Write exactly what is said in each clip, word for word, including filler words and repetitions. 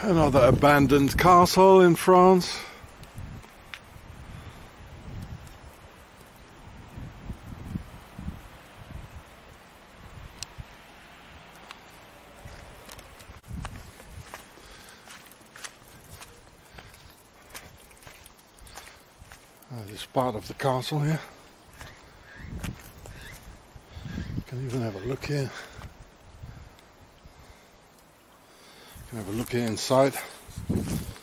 Another abandoned castle in France. Uh, this is part of the castle here. You can even have a look here. You can have a look here inside. You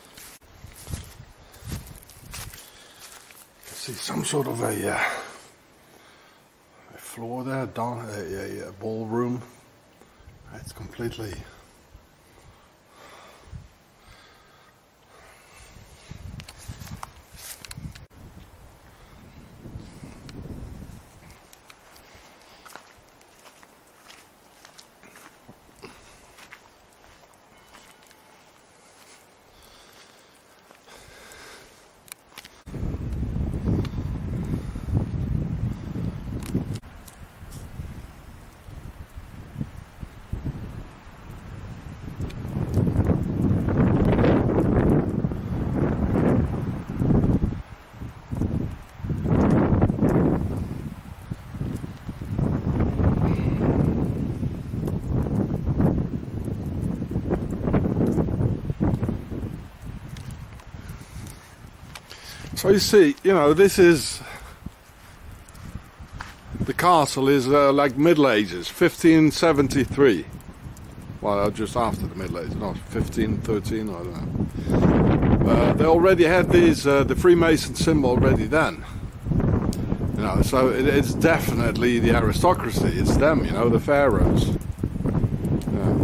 can see some sort of a, uh, a floor there, down a, a, a ballroom. It's completely So you see, you know, this is, the castle is uh, like Middle Ages, fifteen seventy-three. Well, just after the Middle Ages, not fifteen thirteen, I don't know. Uh, they already had these, uh, the Freemason symbol already then. You know, so it, it's definitely the aristocracy, it's them, you know, the pharaohs. Yeah.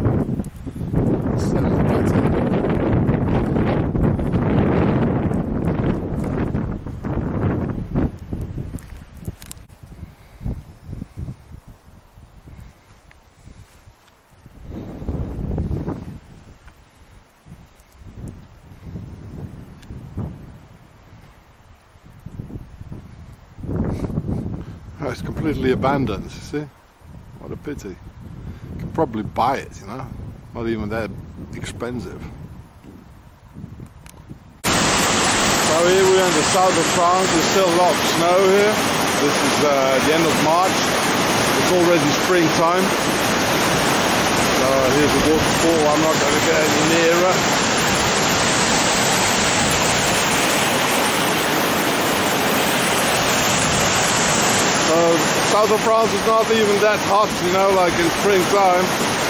It's completely abandoned, you see? What a pity. You can probably buy it, you know? Not even that expensive. So here we're in the south of France. There's still a lot of snow here. This is uh, the end of March. It's already springtime. So here's a waterfall. I'm not going to get any nearer. Uh, south of France is not even that hot, you know, like in springtime.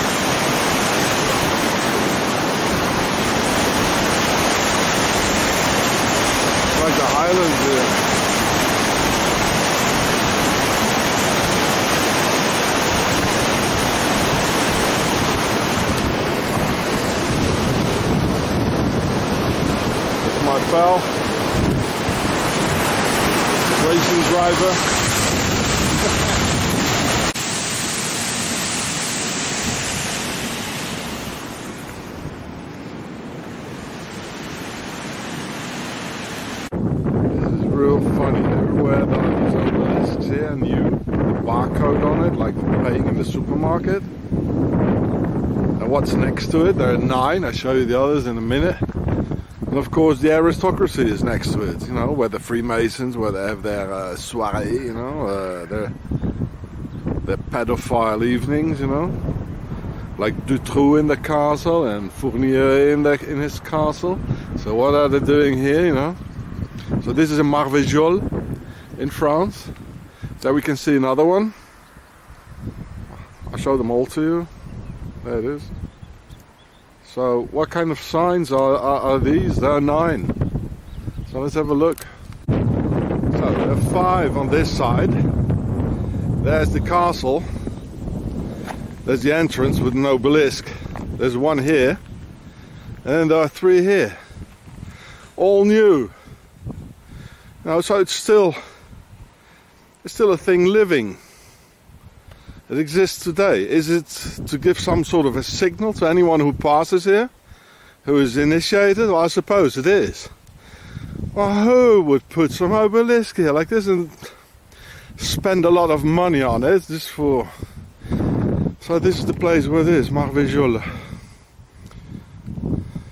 It's like the Highlands here. That's my pal, racing driver. Real funny, everywhere there are these obelisks here and you the barcode on it, like for paying in the supermarket. And what's next to it? There are nine, I'll show you the others in a minute. And of course the aristocracy is next to it, you know, where the Freemasons, where they have their uh, soirée, you know, uh, their, their pedophile evenings, you know. Like Dutroux in the castle and Fournier in, the, in his castle. So what are they doing here, you know? So this is a Marvejols in France. There we can see another one. I'll show them all to you. There it is. So what kind of signs are, are, are these? There are nine. So let's have a look. So there are five on this side. There's the castle. There's the entrance with an obelisk. There's one here. And there are three here. All new. Now, so it's still, it's still a thing living. It exists today. Is it to give some sort of a signal to anyone who passes here, who is initiated? Well, I suppose it is. Well, who would put some obelisk here like this and spend a lot of money on it just for? So this is the place where it is, Marvejols.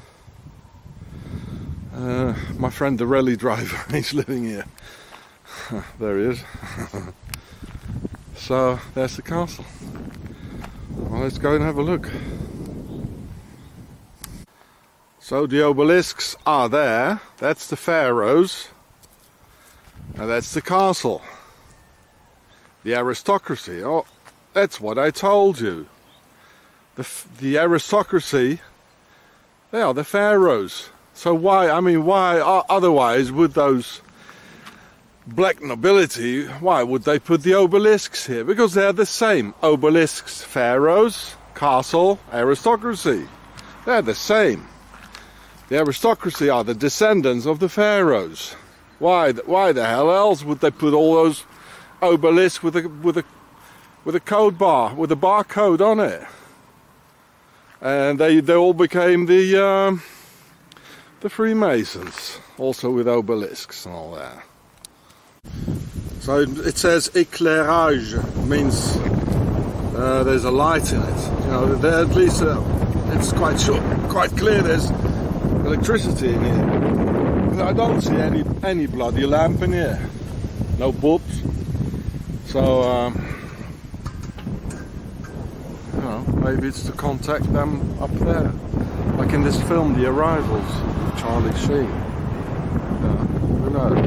Uh, my friend the rally driver, he's living here. There he is. So there's the castle. Well, let's go and have a look. So the obelisks are there. That's the pharaohs. And that's the castle. The aristocracy. Oh, that's what I told you. The, the aristocracy, they are the pharaohs. So why, I mean, why otherwise would those black nobility, why would they put the obelisks here? Because they're the same. Obelisks, pharaohs, castle, aristocracy. They're the same. The aristocracy are the descendants of the pharaohs. Why, why the hell else would they put all those obelisks with a, with a, with a code bar, with a barcode on it? And they, they all became the... Um, The Freemasons, also with obelisks and all that. So it says éclairage, means uh, there's a light in it. You know, there at least uh, it's quite sure, quite clear there's electricity in here. But I don't see any any bloody lamp in here. No bulbs. So um, you know, maybe it's to contact them up there, like in this film, The Arrivals. Charlie Sheen. Uh, who knows?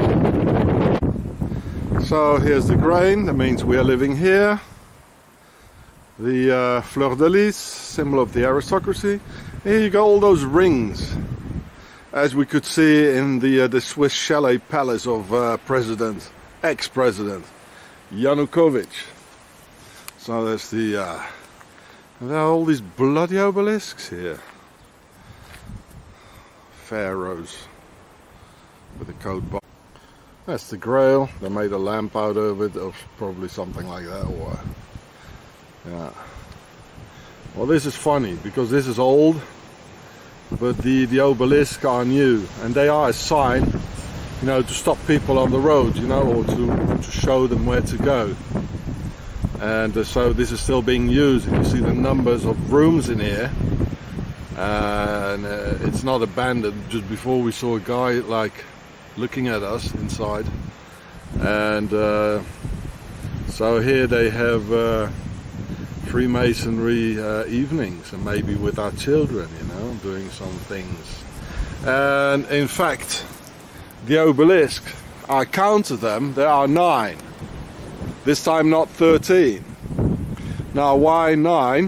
So here's the grain, that means we are living here. The uh, fleur de lis, symbol of the aristocracy. Here you got all those rings, as we could see in the uh, the Swiss chalet palace of uh, President, ex-president Yanukovych. So there's the. Uh, there are all these bloody obelisks here. Pharaohs with a code box. That's the Grail. They made a lamp out of it, or probably something like that. Or yeah. Well, this is funny because this is old, but the the obelisks are new, and they are a sign, you know, to stop people on the road, you know, or to to show them where to go. And uh, so this is still being used. You see the numbers of rooms in here. Uh, and uh, it's not abandoned. Just before we saw a guy like looking at us inside, and uh, so here they have uh, Freemasonry uh, evenings, and maybe with our children, you know, doing some things. And in fact, the obelisk, I counted them, there are nine. This time not thirteen. Now why nine?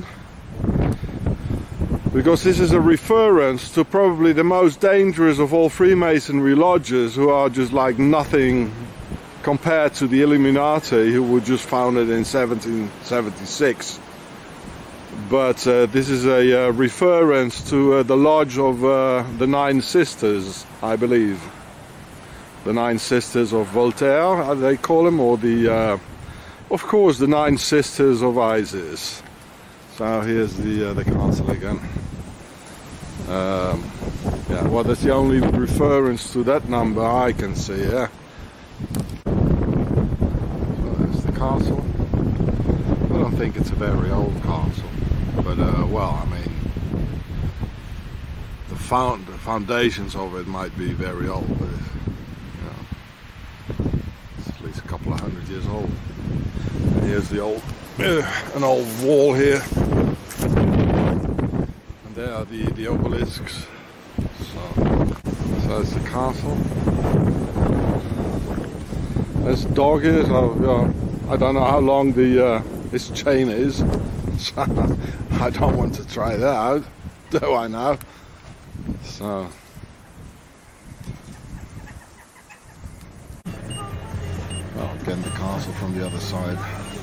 Because this is a reference to probably the most dangerous of all Freemasonry lodges, who are just like nothing compared to the Illuminati, who were just founded in seventeen seventy-six. But uh, this is a uh, reference to uh, the lodge of uh, the Nine Sisters, I believe. The Nine Sisters of Voltaire, how do they call them? Or the, uh, of course, the Nine Sisters of Isis. So here's the uh, the castle again. Um, yeah, well, that's the only reference to that number I can see. Yeah. So there's the castle. I don't think it's a very old castle, but uh, well, I mean, the found the foundations of it might be very old, but it's, you know, it's at least a couple of hundred years old. And here's the old. Uh, an old wall here, and there are the, the obelisks. So, so that's the castle. There's a dog here, so uh, I don't know how long the uh, this chain is, so I don't want to try that out, do I now? So, well, again the castle from the other side.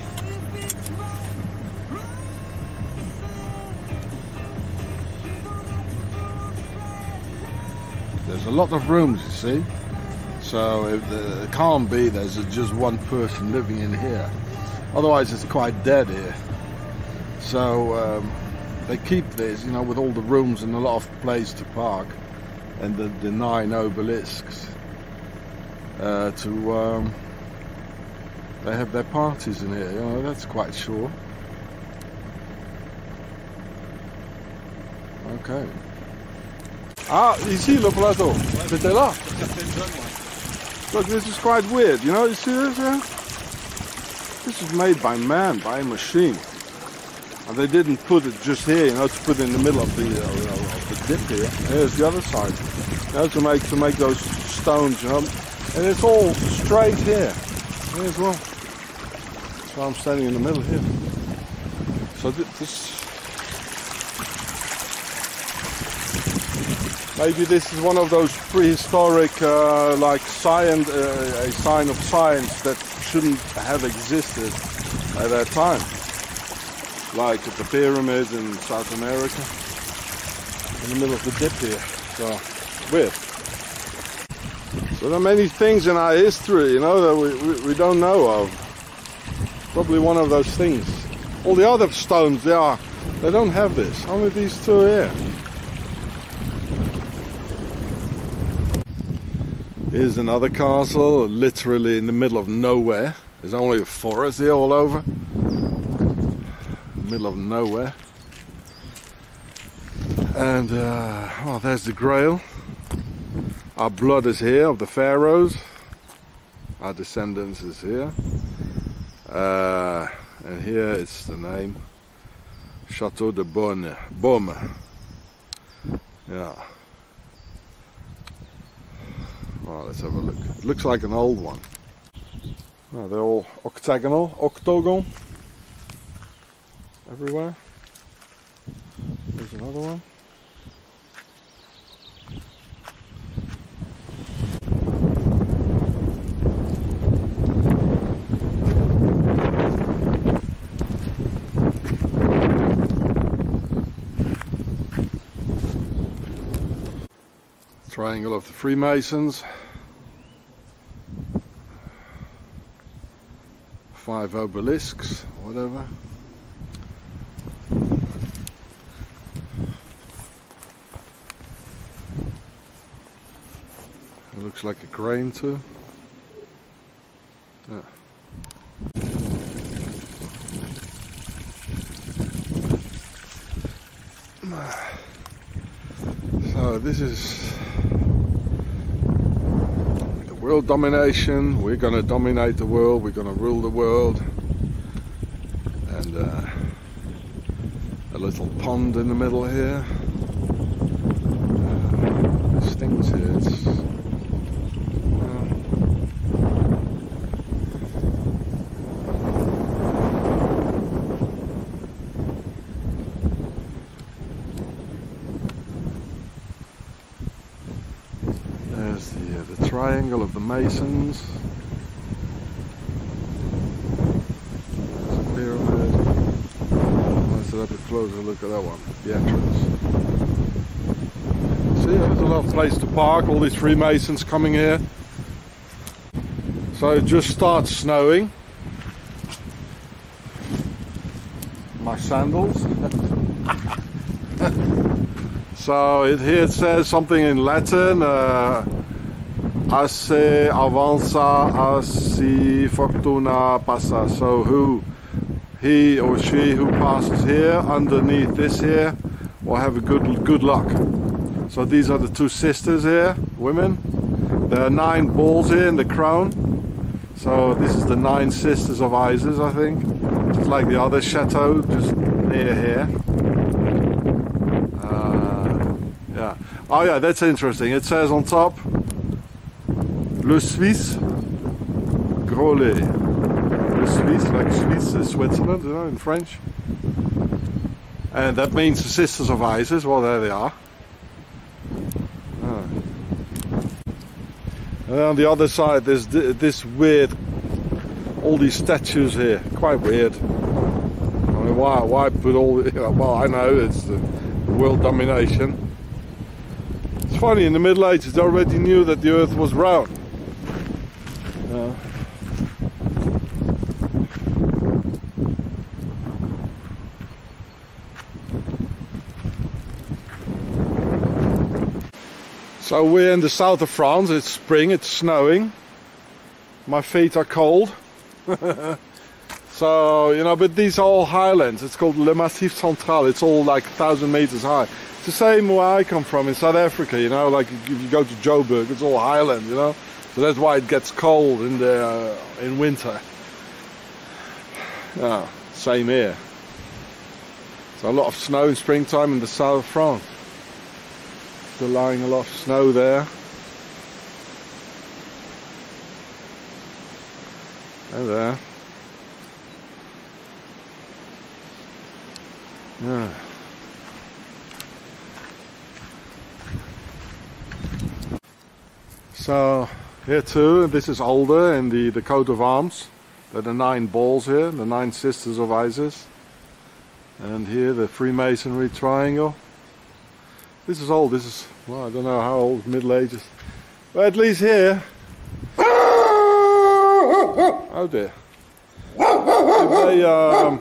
There's a lot of rooms, you see, so if the, it can't be there's just one person living in here. Otherwise it's quite dead here. So um, they keep this, you know, with all the rooms and a lot of place to park, and the, the nine obelisks uh, to um, they have their parties in here, you know, that's quite sure. Okay. Ah, ici le plateau. C'était là. Look, this is quite weird. You know, you see this here? This is made by man, by a machine. And they didn't put it just here, you know, to put it in the middle of the, uh, of the dip here. Here's the other side. You know, to make to make those stones, you know. And it's all straight here. Here as well. So I'm standing in the middle here. So this, maybe this is one of those prehistoric, uh, like science, uh, a sign of science that shouldn't have existed at that time. Like the pyramids in South America, in the middle of the dip here. So, weird. So there are many things in our history, you know, that we, we, we don't know of. Probably one of those things. All the other stones, they are, they don't have this. Only these two here. Here's another castle, literally in the middle of nowhere. There's only a forest here all over. Middle of nowhere. And uh, oh, there's the Grail. Our blood is here of the pharaohs. Our descendants is here. Uh, and here it's the name Chateau de Beaune. Baume. Yeah. Well, let's have a look. It looks like an old one. Oh, they're all octagonal, octagon. Everywhere. There's another one. Triangle of the Freemasons. Five obelisks, whatever. It looks like a crane too. Yeah. So this is the world domination. We're going to dominate the world. We're going to rule the world. And uh, a little pond in the middle here. Uh, there's things here. It's, There's the, uh, the triangle of the Masons. There's a pyramid. Let's have a closer look at that one, the entrance. See, there's a lot of place to park, all these Freemasons coming here. So it just starts snowing. My sandals. So it, here it says something in Latin. Uh, Asse avanza, assi fortuna passa. So who, he or she who passes here underneath this here will have a good good luck. So these are the two sisters here, women. There are nine balls here in the crown. So this is the nine sisters of Isis, I think. It's like the other chateau just near here. Uh, yeah. Oh yeah, that's interesting. It says on top, Le Suisse Groslay. Le Suisse, like Swiss is Switzerland, you know, in French. And that means the sisters of Isis. Well, there they are. Oh. And on the other side, there's this weird, all these statues here. Quite weird. I mean, why, why put all the, well, I know it's the world domination. It's funny, in the Middle Ages, they already knew that the earth was round. Yeah. So we're in the south of France. It's spring, it's snowing. My feet are cold. So, you know, but these are all highlands. It's called Le Massif Central. It's all like a thousand meters high. It's the same where I come from in South Africa, you know, like if you go to Joburg, it's all highland, you know. So that's why it gets cold in the uh, in winter. Yeah, same here. So a lot of snow in springtime in the south of France. Still lying a lot of snow there. And there. Yeah. So here too, this is older in the, the coat of arms. There are the nine balls here, the nine sisters of Isis. And here the Freemasonry triangle. This is old, this is, well, I don't know how old, Middle Ages. But at least here. Oh dear. If they, um,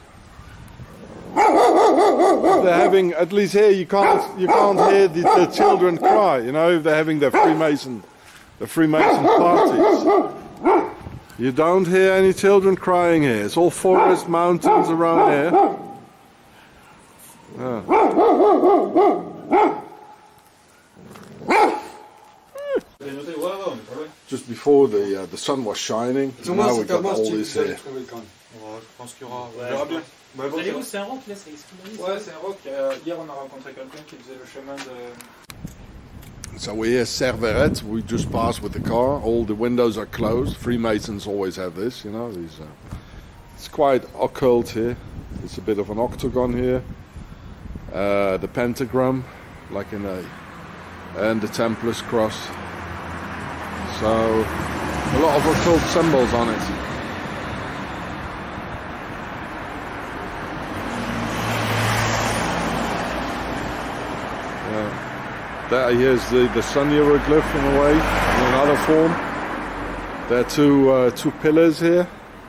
they're having, at least here you can't you can't hear the, the children cry, you know, if they're having their Freemason the Freemason parties. You don't hear any children crying here. It's all forest, mountains around here. Yeah. Just before the uh, the sun was shining, now we got all this here. C'est un roc là, c'est ce qu'il m'a dit. Ouais, c'est un roc. Hier on a rencontré quelqu'un qui faisait le chemin de. So we're here, Serveret. We just passed with the car. All the windows are closed. Freemasons always have this, you know. These, uh, it's quite occult here. It's a bit of an octagon here. Uh, the pentagram, like in a, and the Templars cross. So a lot of occult symbols on it. There, here's the, the sun hieroglyph in a way, in another form. There are two, uh, two pillars here.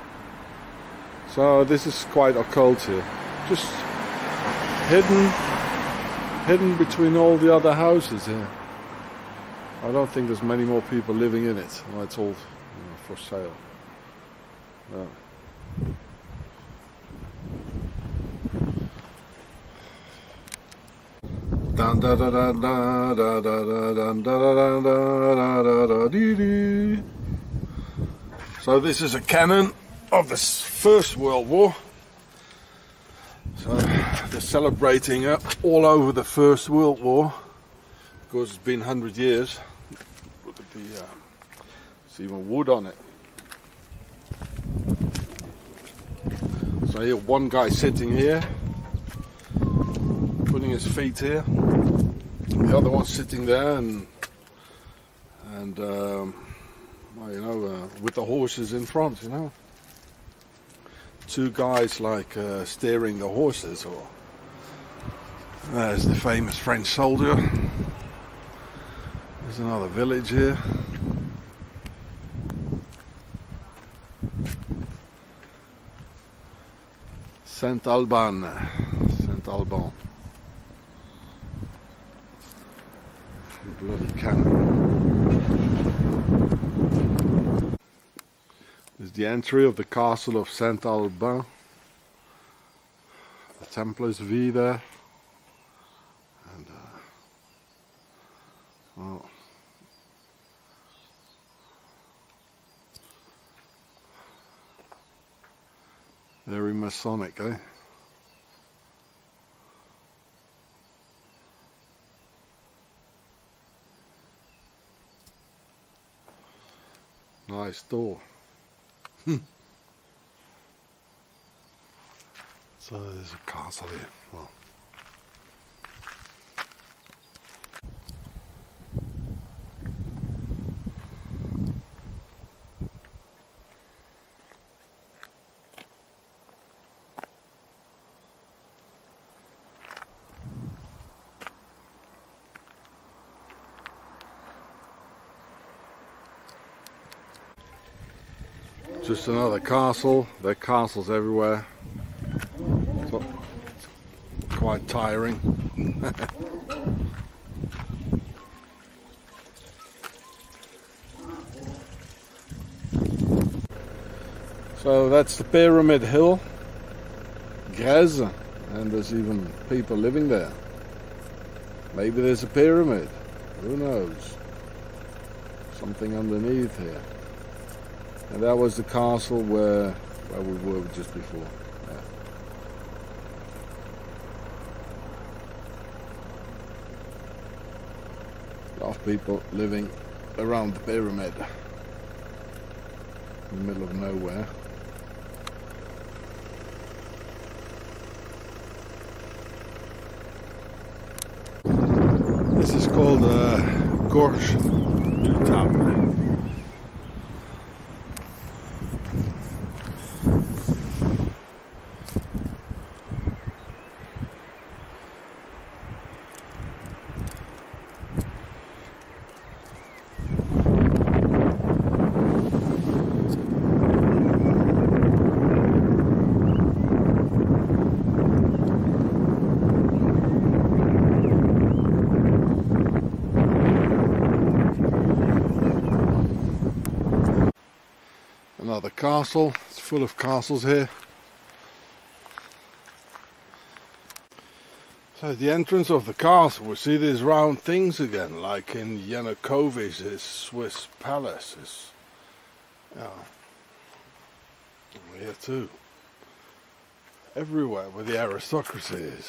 So this is quite occult here. Just hidden, hidden between all the other houses here. I don't think there's many more people living in it. Well, it's all, you know, for sale. Yeah. Dun, da, da, da, da, da, da, da, da, da, da, da, da, dee. So this is a cannon of the First World War. So they're celebrating uh, all over the First World War because it's been a hundred years. Look at the, uh, there's even wood on it. So here, one guy sitting here, putting his feet here. The other one sitting there, and and um, well, you know, uh, with the horses in front, you know. Two guys like uh, steering the horses. Or there's the famous French soldier. There's another village here. Saint-Alban. Saint-Alban. Bloody cannon. There's the entry of the castle of Saint-Alban. The Templars V there. And uh, well, very Masonic, eh? Nice door. So there's a castle here. Well. Just another castle. There are castles everywhere. So, it's quite tiring. So that's the Pyramid Hill, Grèce, and there's even people living there. Maybe there's a pyramid, who knows? Something underneath here. And that was the castle where, where we were just before. Yeah. A lot of people living around the pyramid, in the middle of nowhere. This is called uh, Gorge du Tam. Another castle. It's full of castles here. So at the entrance of the castle we see these round things again, like in Yanukovych's Swiss palace. It's, yeah, here too. Everywhere where the aristocracy is.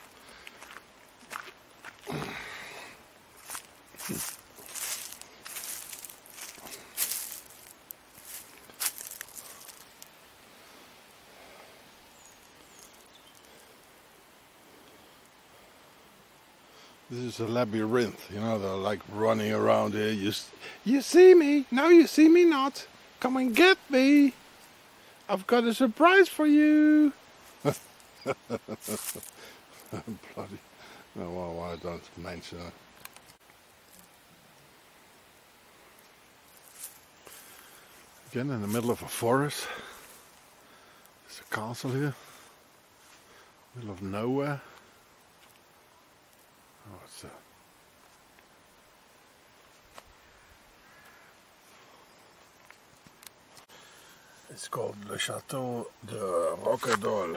This is a labyrinth, you know, they're like running around here. You, you see me? No, you see me not. Come and get me. I've got a surprise for you. Bloody. No, well, why don't mention it. Again, in the middle of a forest. There's a castle here. Middle of nowhere. Oh, what's that? It's called Le Château de Rocaddol.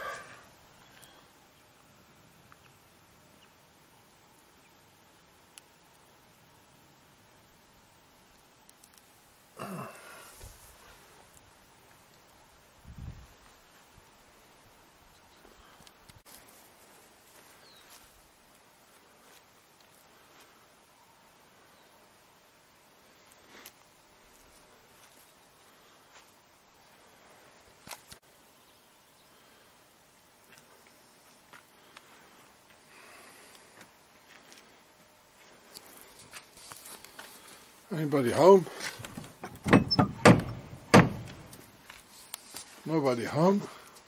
Anybody home? Nobody home?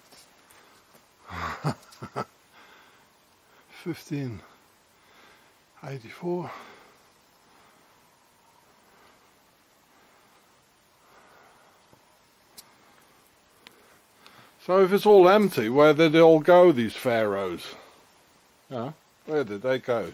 fifteen eighty-four. So if it's all empty, where did they all go, these pharaohs? Yeah, where did they go?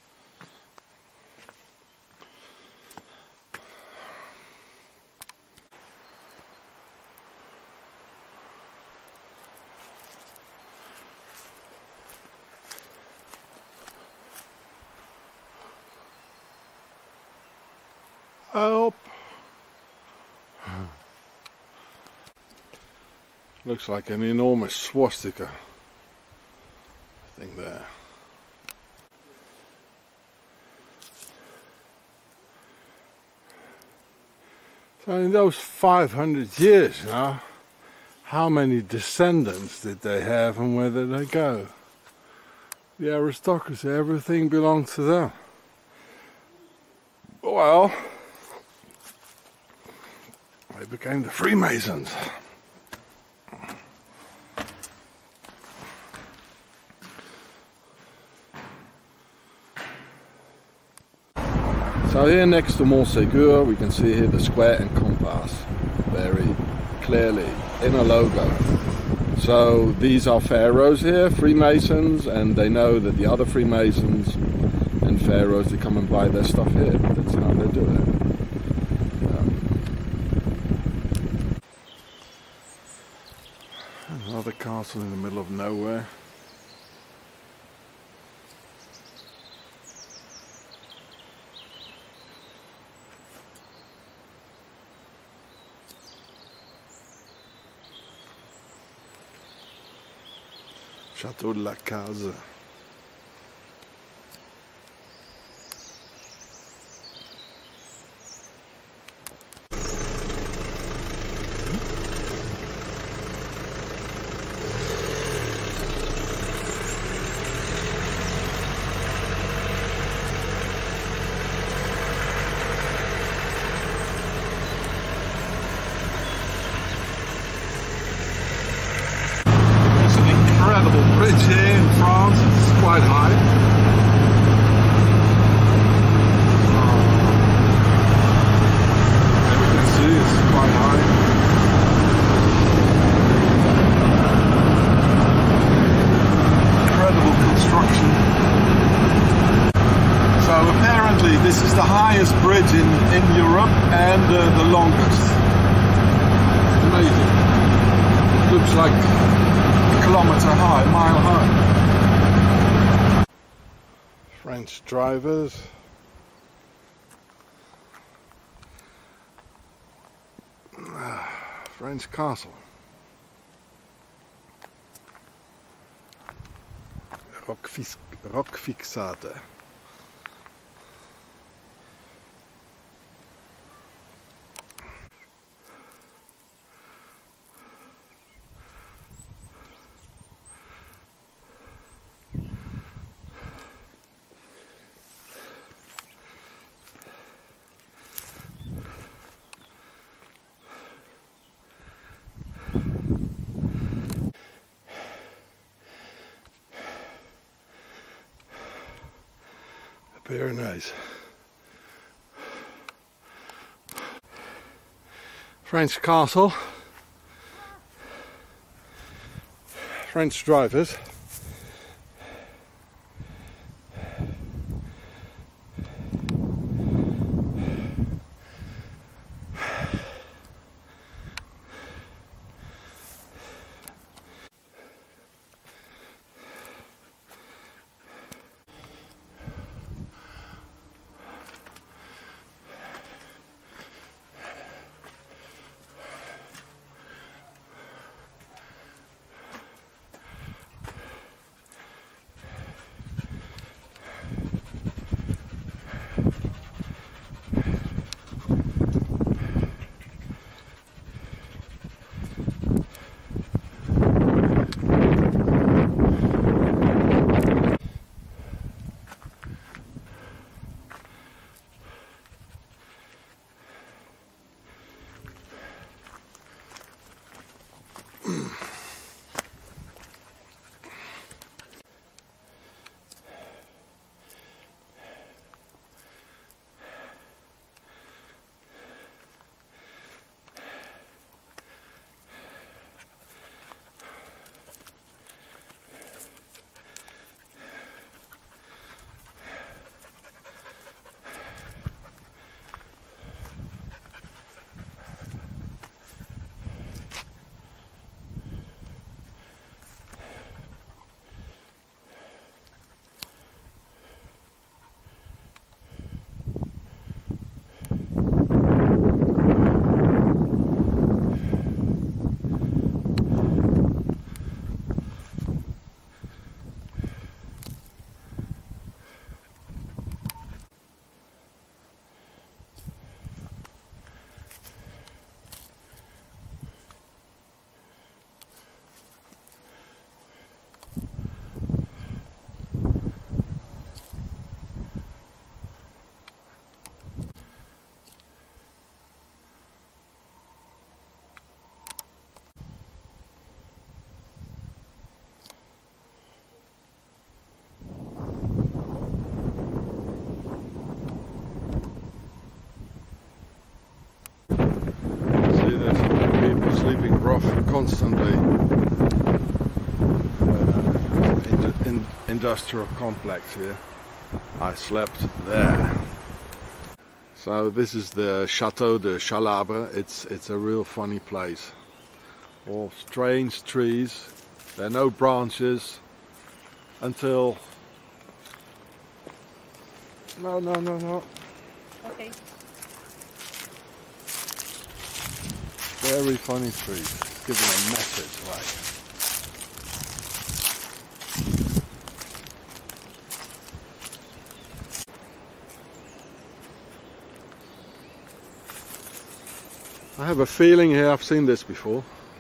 Help! Looks like an enormous swastika thing there. So in those five hundred years now, how many descendants did they have and where did they go? The aristocracy, everything belonged to them. Well, they became the Freemasons. So here next to Montségur we can see here the square and compass very clearly in a logo. So these are pharaohs here, Freemasons, and they know that the other Freemasons and pharaohs, they come and buy their stuff here. That's how they do it. Um, Another castle in the middle of nowhere. Château de la Case. Incredible bridge here in France, it's quite high. As you can see, it's quite high. Incredible construction. So apparently this is the highest bridge in, in Europe and uh, the longest. Amazing. Looks like kilometer high, mile high. French drivers. French castle. Rockfix Rockfixate. Very nice. French castle. French drivers. Sleeping rough constantly. Uh, in, in, industrial complex here. I slept there. So this is the Chateau de Chalabre. It's it's a real funny place. All strange trees. There are no branches until... No, no, no, no. Okay. Very funny trees. Giving a message, right? I have a feeling here I've seen this before.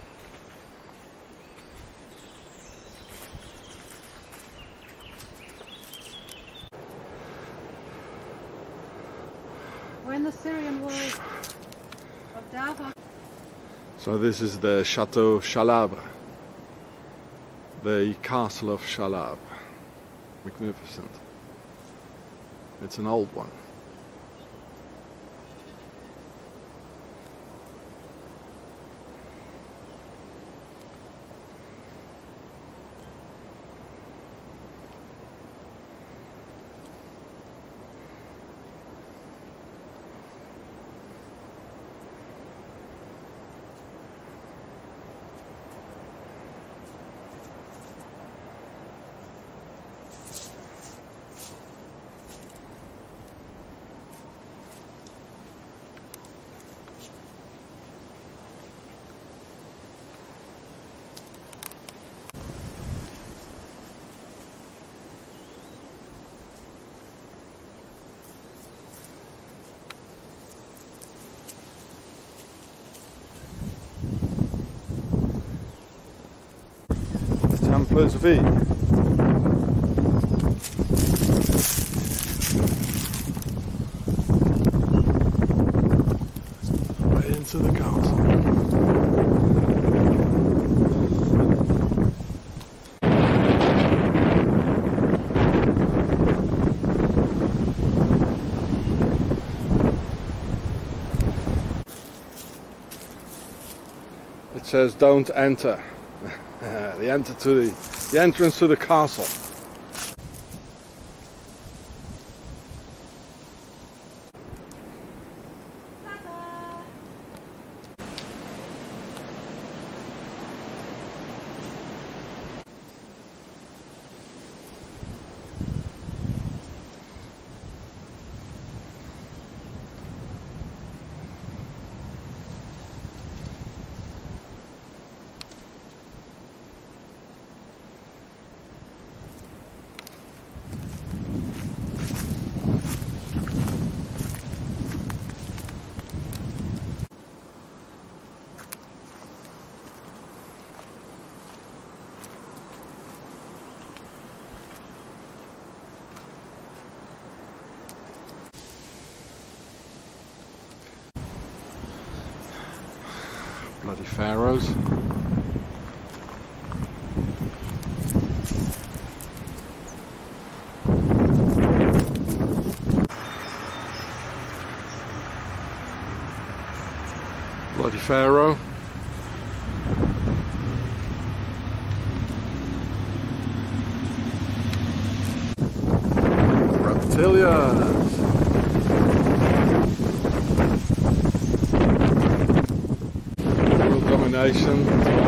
We're in the Syrian wall of Dava. So this is the Chateau Chalabre, the castle of Chalabre. Magnificent. It's an old one. Templars V. Right into the castle. It says don't enter. The enter to the, the entrance to the castle. Bloody pharaohs. Bloody pharaoh. Reptilians. Domination.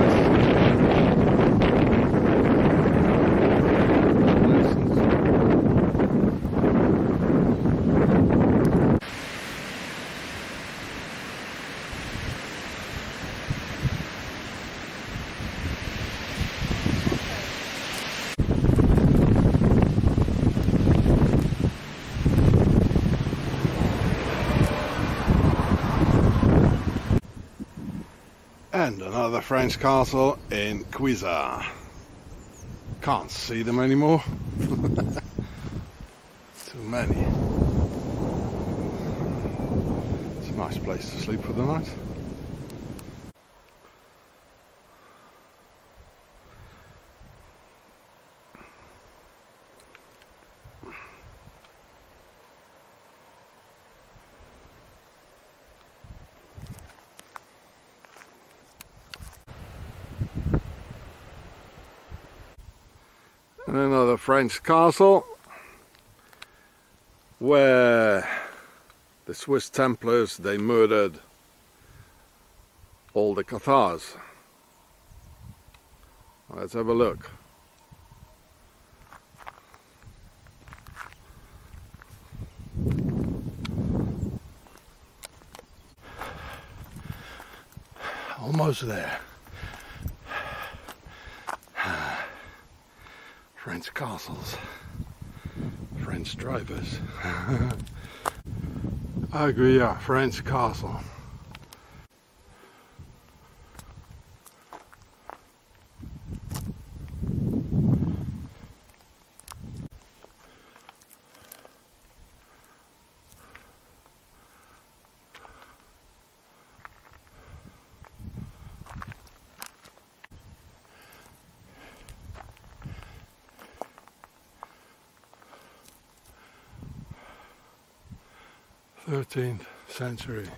And another French castle in Cuisa. Can't see them anymore. Too many. It's a nice place to sleep for the night. And another French castle where the Swiss Templars, they murdered all the Cathars. Let's have a look. Almost there. French castles, French drivers. I agree, yeah, French castle. thirteenth century.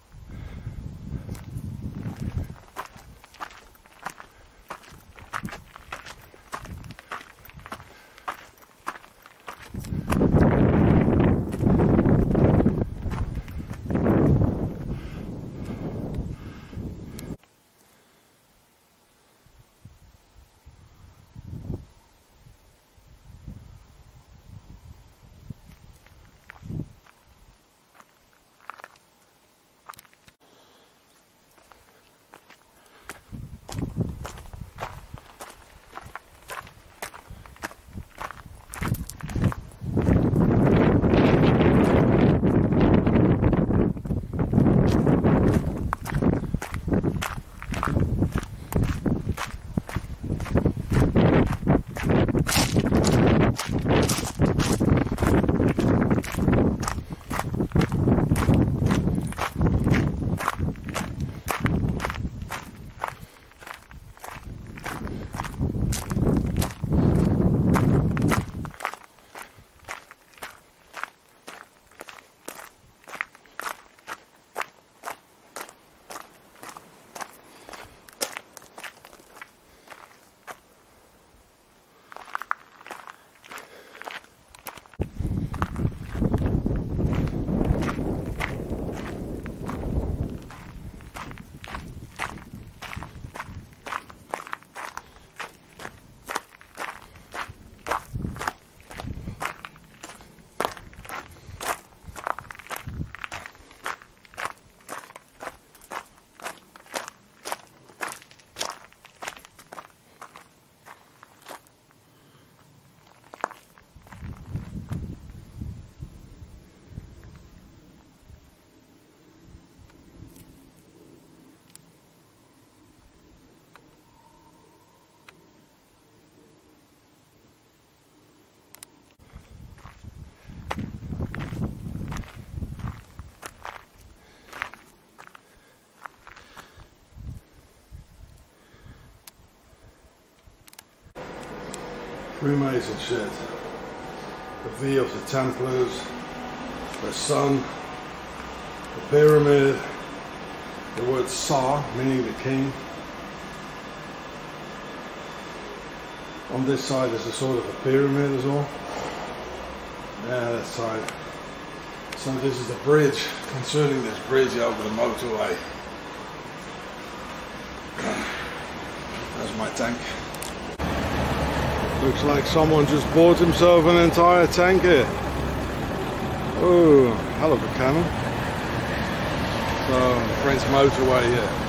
Freemason shit. The V of the Templars, the sun, the pyramid, the word Sa, meaning the king. On this side is a sort of a pyramid as well. Yeah, that side. So this is the bridge, concerning this bridge over the motorway. That's my tank. Looks like someone just bought himself an entire tank here. Oh, hell of a cannon. So, French motorway here.